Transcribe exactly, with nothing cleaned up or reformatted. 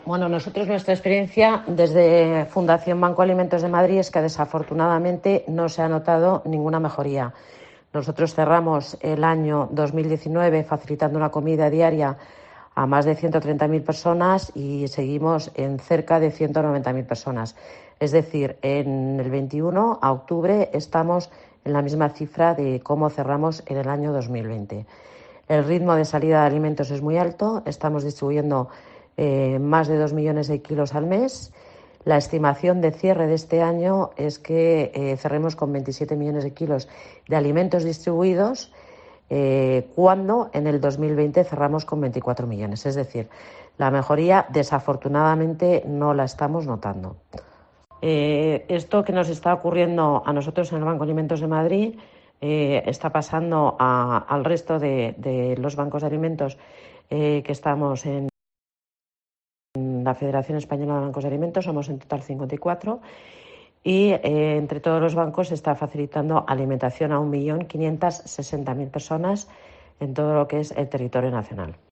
Bueno, nosotros nuestra experiencia desde Fundación Banco Alimentos de Madrid es que desafortunadamente no se ha notado ninguna mejoría. Nosotros cerramos el año dos mil diecinueve facilitando una comida diaria a más de ciento treinta mil personas y seguimos en cerca de ciento noventa mil personas. Es decir, en el veintiuno a octubre estamos en la misma cifra de cómo cerramos en el año dos mil veinte. El ritmo de salida de alimentos es muy alto, estamos distribuyendo eh, más de dos millones de kilos al mes. La estimación de cierre de este año es que eh, cerremos con veintisiete millones de kilos de alimentos distribuidos, eh, cuando en el dos mil veinte cerramos con veinticuatro millones. Es decir, la mejoría desafortunadamente no la estamos notando. Eh, esto que nos está ocurriendo a nosotros en el Banco Alimentos de Madrid eh, está pasando a, al resto de, de los bancos de alimentos eh, que estamos en la Federación Española de Bancos de Alimentos. Somos en total cincuenta y cuatro y eh, entre todos los bancos se está facilitando alimentación a un millón quinientas sesenta mil personas en todo lo que es el territorio nacional.